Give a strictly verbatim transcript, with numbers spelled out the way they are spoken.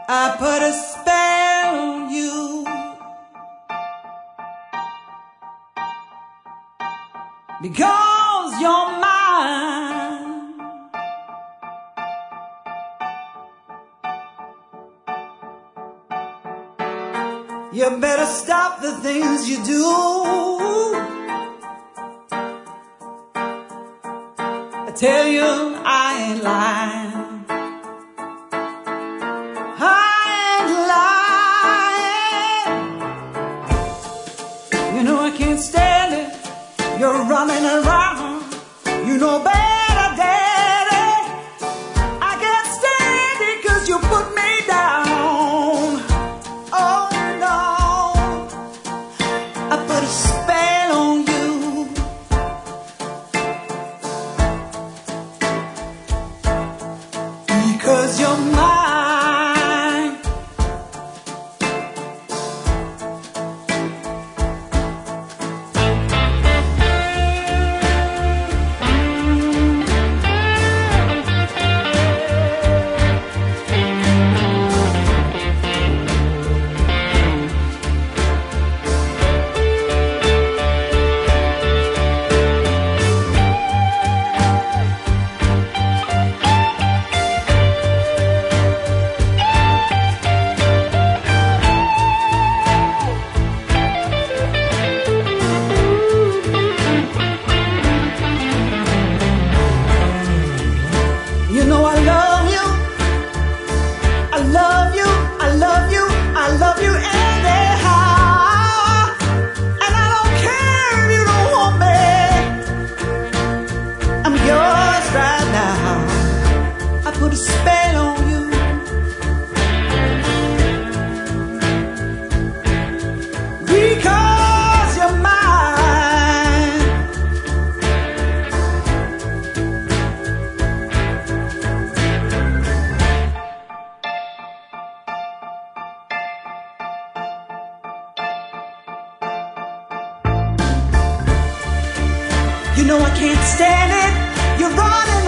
I put a spell on you because you're mine. You better stop the things you do. I tell you I ain't lying. Can't stand it, you're running around, you know better, daddy. I can't stand it cause you put me down. Oh no, I put a spell on you because you're mine. You know I love you, I love you, I love you, I love you anyhow. And I don't care if you don't want me, I'm yours right now. I put a spell on you because you're mine. You know I can't stand it, you're running